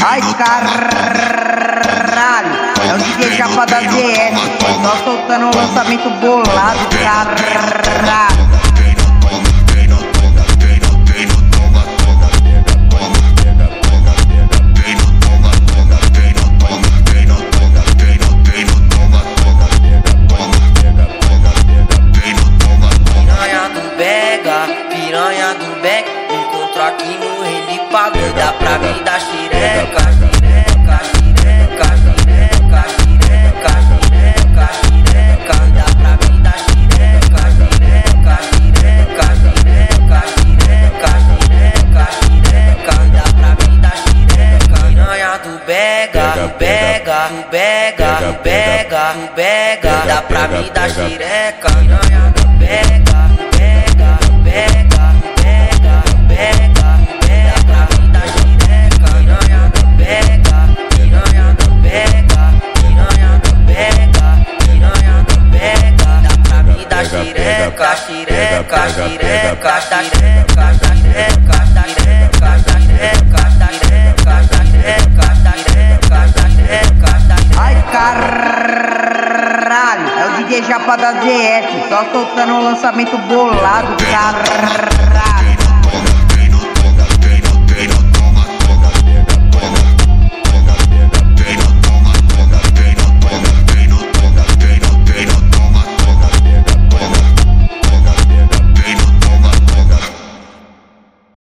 Ai caralho, é o DJ Japa da ZS, só soltando o lançamento bolado, caralho. Piranha do Beck, me encontro aqui no relipado. Dá pra mim dar xireca, xireca, xireca, xireca, xireca, xireca, xireca. Dá pra mim dar xireca, xireca, xireca, xireca, xireca, xireca, xireca. Dá pra mim dar xireca. Piranha do Bega, do Bega, do Bega, do Bega, do Bega. Dá pra mim dar xireca. Piranha do Bega. Xireca, xireca, xireca, xireca, xireca, xireca, xireca, xireca. Ai caralho, é o DJ Japa da ZS, só soltando o lançamento bolado, caralho.